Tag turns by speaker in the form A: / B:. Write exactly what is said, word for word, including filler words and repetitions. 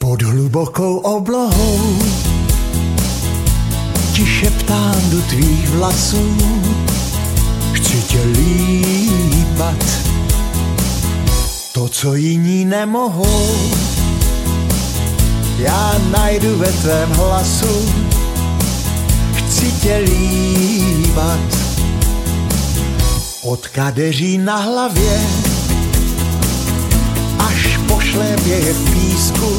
A: Pod hlubokou oblohou ti šeptám do tvých vlasů, chci tě líbat, to, co jiní nemohou, já najdu ve tvém hlasu, chci tě líbat. Od kadeří na hlavě až po šlépě v písku,